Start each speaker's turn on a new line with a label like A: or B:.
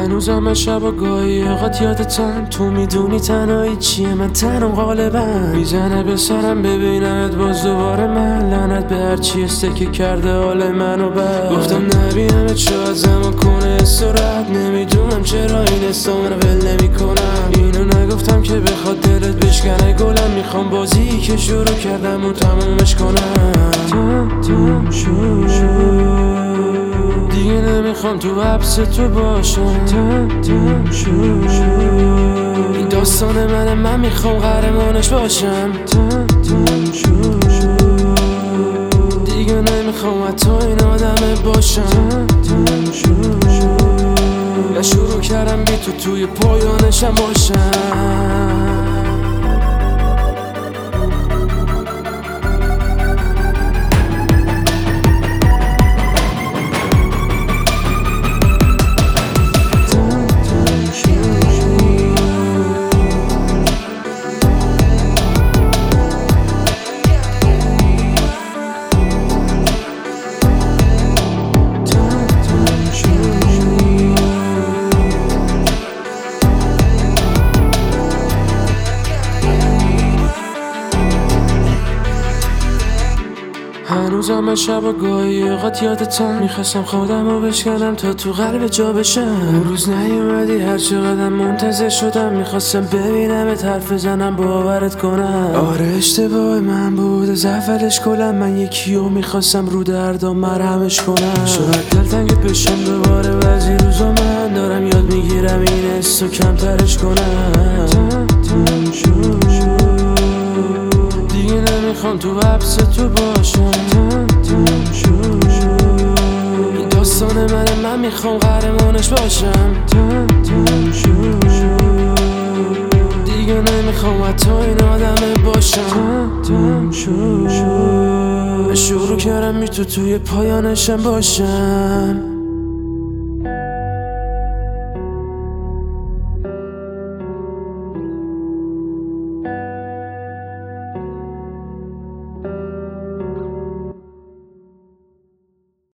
A: هنوزم من شب و گاهی اوقات یادتم، تو میدونی تنهایی چیه، من تنم غالبا میزنه به سرم ببینمت باز دوباره، من لعنت به هرچی استکه کرده حال منو بر. گفتم نبینمت شاید زمان کنه استراحت، نمیدونم چرا این استا منو ول نمیکنم. اینو نگفتم که بخواد دلت بشکنه گلم، میخوام بازی که شروع کردم و تمومش کنم. تموم شد دیگه، نمیخوام تو حبس تو باشم. تموم شد این داستان منه، من میخوام قهرمانش باشم. تموم شد دیگه، نمیخوام حتی این آدمه باشم. تموم شد یا شروع کردم بی تو توی پایانشم باشم. هنوزم من شب و گاهی اوقات یادتم، میخواستم خودمو بشکنم تا تو قلب جا بشم. اون روز نیومدی، هر چقدر منتظر شدم، میخواستم ببینمت حرف بزنم باورت کنم. آره اشتباه من بود از اولش کلم، من یکیو میخواستم رو دردام مرهمش کنم. شاید دلتنگت بشم دوباره، بعضی روزا من دارم یاد میگیرم این حسو کمترش کنم. تموم شد دیگه، نمیخوام تو حبس تو باشم. تموم شد این داستان منه، من میخوام قهرمانش باشم. تموم شد دیگه، نمیخوام حتی این آدمه باشم. تموم شد شروع کردم بی تو توی پایانشم باشم.